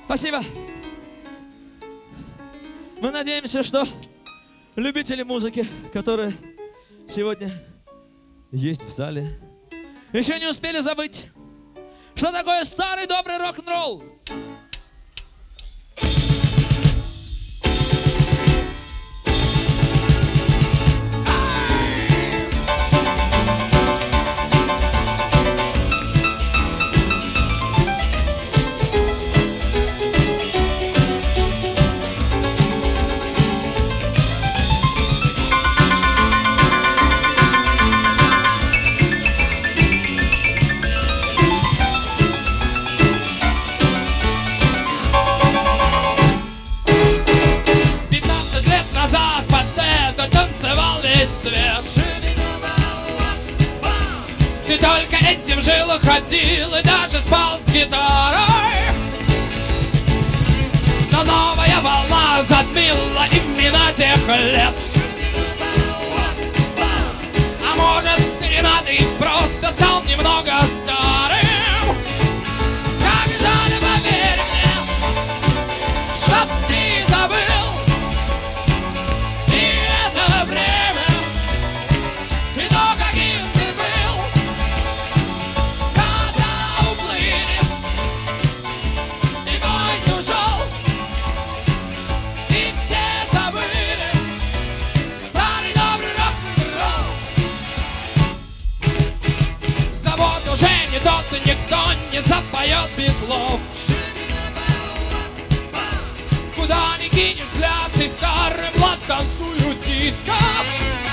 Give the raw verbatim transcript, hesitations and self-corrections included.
Спасибо. Мы надеемся, что любители музыки, которые сегодня есть в зале, еще не успели забыть, что такое старый добрый рок-н-ролл. Свет. Ты только этим жил и ходил, и даже спал с гитарой. Но новая волна затмила имена тех лет. А может, старина, ты просто стал немного старым. Как жаль, поверь мне, чтоб ты забыл и это время. Тот никто не запоет Битлов. Куда ни кинешь взгляд, и старый Влад танцуют диско.